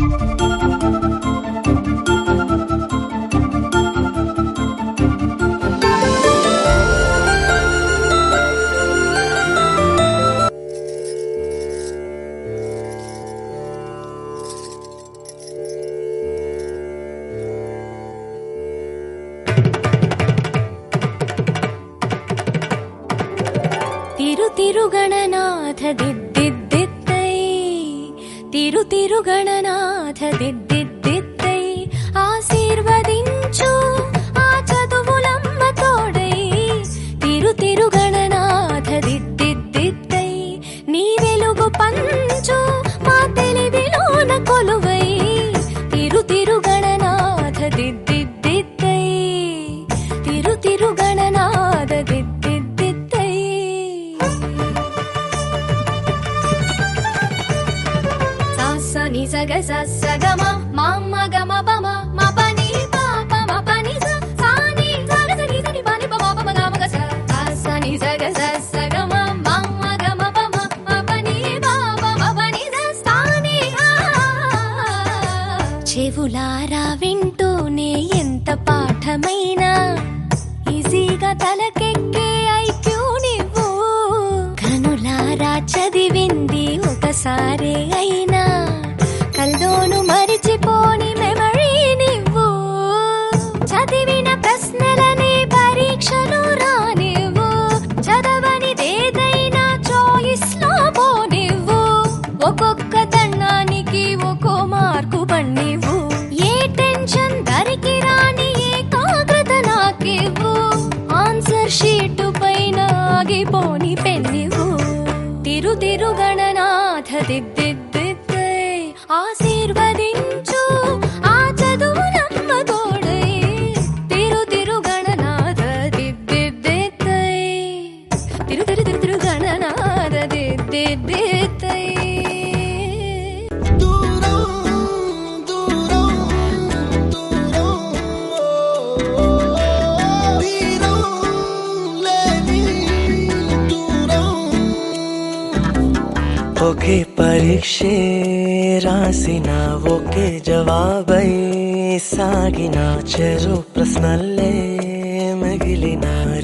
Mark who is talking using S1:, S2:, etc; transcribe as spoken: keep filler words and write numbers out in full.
S1: తిరు తిరుగణనాథ దిద్దిద్దిత్తై తిరు తిరుగణనాథ దిద్దిద్దిత్తై ఆశీర్వదించు ఆ చదువులమ్మ తోడై తిరు తిరుగణనాథ దిద్దిద్దిత్తై నీ వెలుగు పంచు మా తెలివిలోన కొలువై తిరు తిరుగణనాథ దిద్దిద్దిత్తై తిరు తిరుగణనాథ దిద్ది నిజగ సగమ మమ్మ గమ పమ మ పని పాప మ పని స సాని సగ సని సని పని పమ పమ గమ గ స నిజగ సగమ మమ్మ గమ పమ మ పని పాప మ పని స సాని చెవులారా వింటూనే ఎంత పాఠమైనా ఈజీగా తలకెక్కే ఐక్యూ నువ్వు కనులారా చదివింది ఒకసారే అయినా కల్లోను మరిచిపోని మెమరీ నువ్వు చదివిన ప్రశ్నలని పరీక్షలు రానివ్వు చదవనిదేదైనా చాయిస్ లో పోనివ్వు ఒక్కొక్క దండానికి ఒక్కో మార్కు పన్నివ్వు ఏ టెన్షన్ దరికి రాని ఏకాగ్రత నాకివ్వు ఆన్సర్ షీటు పైన ఆగిపోని పెన్నివ్వు తిరు తిరుగణనాథ దిద్దిద్దిత్తై ఆశీర్వదించు ఆ చదువులమ్మ తోడై తిరు తిరుగణనాథ దిద్దిద్దిత్తై తిరు తిరు తిరు తిరుగణనాథ దిద్దిద్దిత్తై
S2: ఒకే పరీక్షే రాసిన ఒకే జవాబై సాగిన చెరు ప్రశ్నల్లే మిగిలిన